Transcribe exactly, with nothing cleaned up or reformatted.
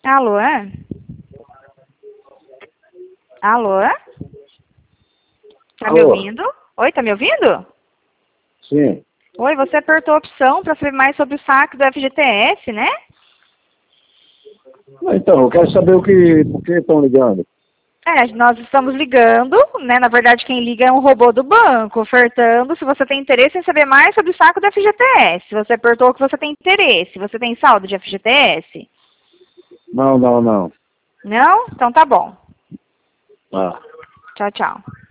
Alô? Alô? Tá me Alô? ouvindo? Oi, tá me ouvindo? Sim. Oi, você apertou a opção para saber mais sobre o saque do F G T S, né? Então, eu quero saber o que, por que estão ligando. É, nós estamos ligando, né? Na verdade, quem liga é um robô do banco, ofertando se você tem interesse em saber mais sobre o saque do F G T S. Você apertou que você tem interesse. Você tem saldo de F G T S? Não, não, não. Não? Então tá bom. Ah. Tchau, tchau.